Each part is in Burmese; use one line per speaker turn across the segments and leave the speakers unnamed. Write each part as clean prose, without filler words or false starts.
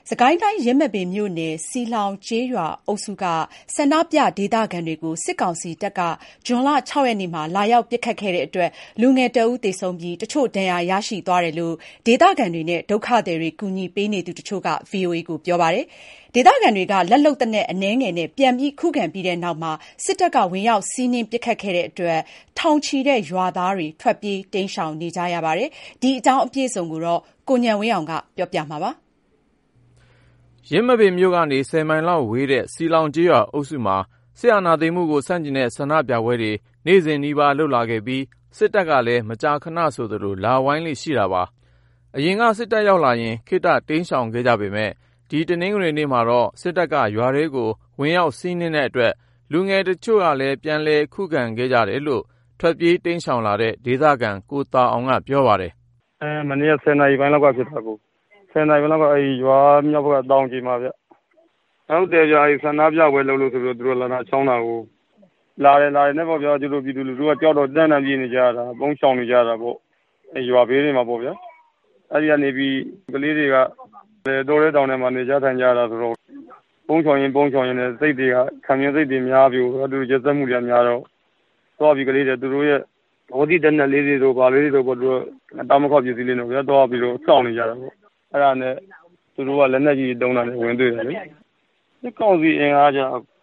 စစ်ကိုင်းတိုင်းယင်းမာပင်မြို့နယ်စီလောင်ကျေးရွာအုပ်စုကဆန္ဒပြဒေသခံတွေကိုစစ်ကောင်စီတပ်ကဇွန်လ 6 ရက်နေ့မှာလာရောက်ပစ်ခတ်ခဲ့တဲ့အတွက်လူငယ်တဦးသေဆုံးပြီးတချို့ဒဏ်ရာရရှိသွားတယ်လို့ဒေသခံတွေနဲ့ဒုက္ခသည်တွေကူညီပေးနေသူတချို့က VOA ကိုပြောပါတယ်။ဒေသခံတွေကလက်လုပ်သေနတ်အနည်းငယ်နဲ့ပြန်ပြီးခုခံပြီးတဲ့နောက်မှာစစ်တပ်ကဝင်ရောက်စီးနင်းပစ်ခတ်ခဲ့တဲ့အတွက်ထောင်ချီတဲ့ရွာသားတွေထွက်ပြေးတိမ်းရှောင်နေကြရပါတယ်။ဒီအကြောင်းအပြည့်အစုံကိုကိုဉာဏ်ဝင်းအောင်ကပြောပြမှာပါ
။ယင်းမာပင်မြို့ကနေ10 မိုင်လောက်ဝေးတဲ့စီလောင်ကျေးရွာအုပ်စုမှာစစ်အာဏာသိမ်းမှုကိုဆန့်ကျင်တဲ့ဆန္ဒပြပွဲတွေနေ့စဉ်နီးပါးလုပ်လာခဲ့ပြီးစစ်တပ်ကလည်းမကြာခဏဆိုသလိုလာဝိုင်းလေ့ရှိတာပါ။အရင်ကစစ်တပ်ရောက်လာရင်ခေတ္တတိမ်းရှောင်ခဲ့ကြပေမဲ့ဒီတနင်္ဂနွေနေ့မှာတော့စစ်တပ်ကရွာတွေကိုဝင်ရောက်စီးနင်းတဲ့အတွက်လူငယ်တချို့ကလည်းပြန်လည်ခုခံခဲ့ကြတယ်လို့ထွက်ပြေးတိမ်းရှောင်လာတဲ့ဒေသခံကိုတာအောင်ကပြောပါတယ်
။မနေ့က10 နာရီပိုင်းလောက်ကဖြစ်တာကို10 နာရီပိုင်းလောက်ကရွာမြောက်ဘက်ကတောင်ကြီးမှာဗျ။ဟုတ်တယ်ဗျ။ဆန္ဒပြပွဲလုပ်လို့ဆိုပြီးသူတို့လာတာချောင်းတာကိုလာတယ်နဲ့ပေါ့ဗျာ။သူတို့ပြည်သူလူထုကကြောက်တော့တန်းတန်းပြေးနေကြတာပုံရှောင်နေကြတာပေါ့။ရွာဘေးတွေမှာပေါ့ဗျာ။အဲဒီကနေပြီးကလေးတွေကတိုးတဲ့တောင်ထဲမှာနေကြထိုင်ကြတာဆိုတော့ပုံရှောင်ရင်နဲ့စိတ်တွေကခံမြင်စိတ်တွေများပြီးတော့သူတို့ရက်စက်မှုတွေများတော့သွားပြီးကလေးတွေသူတို့ရဲ့ဘောတိတနက်လေးတွေတို့ဗာလေးတွေတို့ပေါ့သူတို့တောင်းမခောက်ပစ္စည်းလေးတွေတော့သွားပြီးတော့စောင့်နေကြတာပေါ့အဲ့ဒါနဲ့သူတို့ကလက်နက်ကြီးတုံးတာနဲ့ဝင်တွေ့တယ်လေစစ်ကောင်စီအင်အားကြ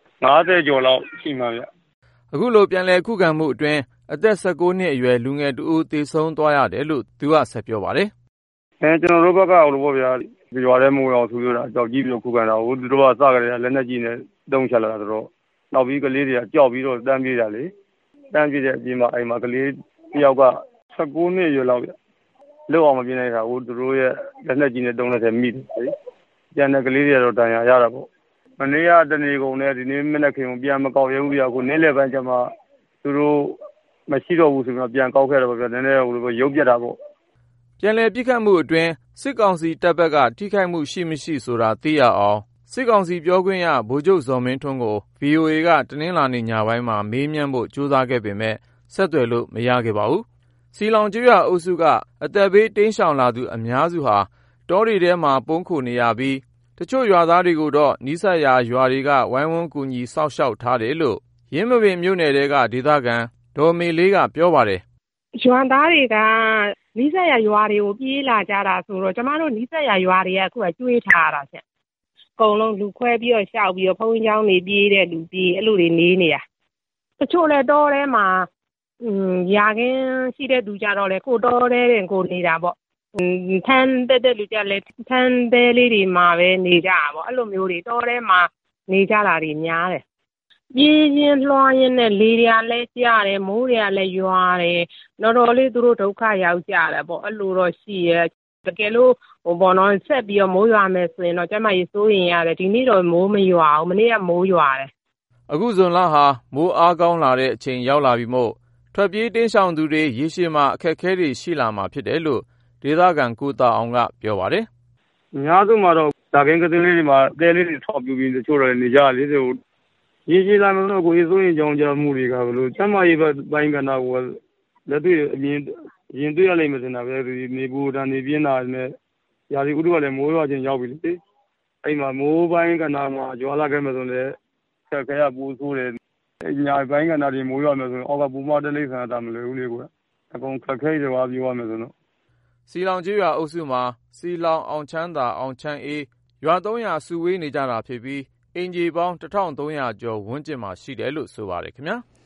50ကျော်လောက်ရှိမှာဗျ
အခုလိုပြန်လည်ခုခံမှုအတွင်းအသက်19နှစ်အရွယ်လူငယ်တူဦးသေဆုံးသွားရတယ်လို့သူကဆက်ပြောပါတယ်
ကျွန်တော်တို့ဘက်ကဟိုလိုပေါ့ဗျာရွာထဲမိုးအောင်ဆူဆိုတာကြောက်ကြည့်ပြီးတော့ခုခံတာဟိုသူတို့ကစကြတယ်လက်နက်ကြီးနဲ့တုံးချလာတာဆိုတော့နောက်ပြီးကလေးတွေကကြောက်ပြီးတော့တန်းပြေးတာလေတန်းပြေးတဲ့အပြင်မှာအိမ်မှာကလေးတယောက်က19နှစ်အရွယ်လောက်ဗျလောက်အောင်မပြေးနိုင်တာဟိုသူတို့ရဲ့လက်နက်ကြီးနဲ့တုံးလိုက်တဲ့မိတယ်လေကျန်တဲ့ကလေးတွေတော့တန်ရာရတာပေါ့မနေ့ကတနေကုန်နဲ့ဒီနေ့မနေ့ခင်ပြန်မကောက်ရဘူးဗျကိုနေ့လယ်ပိုင်းကျမှသူတို့မရှိတော့ဘူးဆိုတော့ပြန်ကောက်ခဲ့တော့ဗျနည်းနည်းဟိုလိုရုပ်ပြတ်တာပေါ့
ပြန်လည်ပြစ်ခတ်မှုအတွင်းစစ်ကောင်စီတပ်ဘက်ကထိခိုက်မှုရှိမရှိဆိုတာသိရအောင်စစ်ကောင်စီပြောခွင့်ရဗိုလ်ချုပ်ဇော်မင်းထွန်းကို VOA ကတနင်္လာနေ့ညပိုင်းမှာမေးမြန်းဖို့ကြိုးစားခဲ့ပေမဲ့ဆက်သွယ်လို့မရခဲ့ပါဘူး။စီလောင်ကျွော်အုပ်စုကအသက်ဘေးတိမ်းရှောင်လာသူအများစုဟာတောတွေထဲမှာပုန်းခိုနေရပြီးတချို့ရွာသားတွေကိုတော့နီးစပ်ရာရွာတွေကဝိုင်းဝန်းကူညီစောင့်ရှောက်ထားတယ်လို့ယင်းမာပင်မြို့နယ်တဲကဒေသခံဒေါ်မေလေးကပြောပါတယ်
။ရွာသားတွေကနီးစပ်ရာရွာတွေကိုပြေးလာကြတာဆိုတော့ကျမတို့နီးစပ်ရာရွာတွေကအခုကကျွေးထားရတာချက်အကုန်လုံးလူခွဲပြီးတော့ရှောက်ပြီးတော့ဘုန်းကြီးကျောင်းနေပြေးတဲ့လူပြေးအဲ့လိုတွေနေနေရတချို့လဲတောထဲမှာရာခင်းရှိတဲ့သူကြတော့လေကိုတောထဲတင်ကိုနေတာပေါ့ထန်းတဲ့လူကြလဲထန်းသေးလေးတွေမှာပဲနေကြတာပေါ့အဲ့လိုမျိုးတွေတောထဲမှာနေကြတာတွေများတယ်ပြေးချင်းလွှားရင်းနဲ့လေတွေကလည်းကျတယ်မိုးတွေကလည်းရွာတယ်တော်တော်လေးသူတို့ဒုက္ခရောက်ကြတယ်ပေါ့အဲ့လိုတော့ရှိရဲ့တကယ်လို့ဟိုဘောနော်ဆက်ပြီးတော့မိုးရွာမယ်ဆိုရင်တော့ကျမကြီးစိုးရင်ရတယ်ဒီနေ့တော့မိုးမရွာဘူးမနေ့ကမိုးရွာတယ်
အခုဇွန်လဟာမိုးအားကောင်းလာတဲ့အချိန်ရောက်လာပြီမို့ထွက်ပြေးတင်းရှောင်သူတွေရေရှည်မှာအခက်အခဲတွေရှိလာမှာဖြစ်တယ်လို့ဒေသခံကိုတာအောင်ကပြောပါတယ်
အများစုမှာတော့ဒါကင်းကလေးတွေမှာတဲလေးတွေထောက်ပြပြီးတချို့တော့နေကြလေဆိုရေရှည်လာမယ်လို့ကိုယ်စိုးရင်ကြောင်းကြမှုတွေကဘလို့ကျမကြီးပိုင်းကနာကိုလက်တွေ့အရင်တွေ့ရလိမ့်မယ်စင်တာပဲဒီနေပူတန်နေပြင်းတာနဲ့ရာသီဥတုကလည်းမိုးရွာခြင်းရောက်ပြီလေအဲ့မှာမိုးပိုင်းကနာမှာကြွာလာခဲ့မယ်ဆိုလည်းဆက်ခဲရပူဆိုးတယ်ညာပိုင်းကနာတွေမိုးရွာမယ်ဆိုရင်အောက်ကပူမတလိမ့်ဆန်တာမလွယ်ဘူးလေကွာအကုန်ခက်ခဲရွာပြောရမယ်ဆိုတော့
စီလောင်ကျွော်အုပ်စုမှာစီလောင်အောင်ချမ်းသာအောင်ချမ်းအေးရွာ300စုဝေးနေကြတာဖြစ်ပြီးအင်ဂျီပေါင်း1300ကျော်ဝန်းကျင်မှာရှိတယ်လို့ဆိုပါတယ်ခင်ဗျာ